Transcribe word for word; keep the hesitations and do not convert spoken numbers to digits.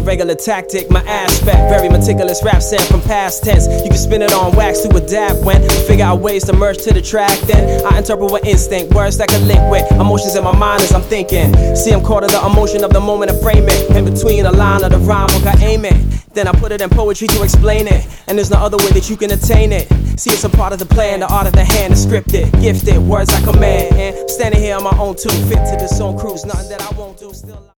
regular tactic, my aspect, very meticulous rap set from past tense. You can spin it on wax to adapt when we figure out ways to merge to the track. Then I interpret with instinct, words that can link with emotions in my mind as I'm thinking. See, I'm caught in the emotion of the moment and frame it. In between a line of the rhyme, look, I aim it. Then I put it in poetry to explain it, and there's no other way that you can attain it. See, it's a part of the plan, the art of the hand, the scripted, gifted, words I command. And standing here on my own two, fit to this song cruise, nothing that I won't do still.